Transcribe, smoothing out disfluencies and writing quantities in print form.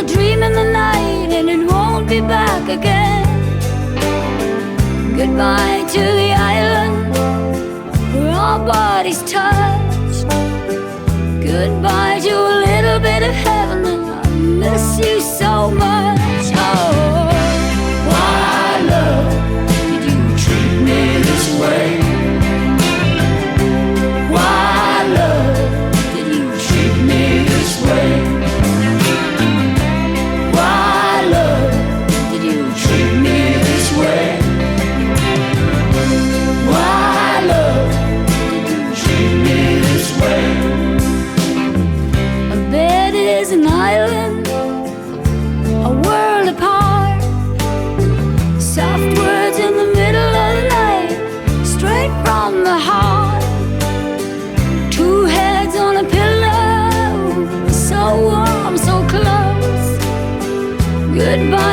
a dream in the night, and it won't be back again. Goodbye to the island where our bodies touched. Goodbye to a little bit of heaven, and I miss you so much. Oh, why, love, did you treat me this way? Why, love, did you treat me this way? Why, love, did you treat me this way? Why, love, did you treat me this way? A bed is an island, a world apart. Soft words in the middle of the night, straight from the heart. Two heads on a pillow, so warm, so close. Goodbye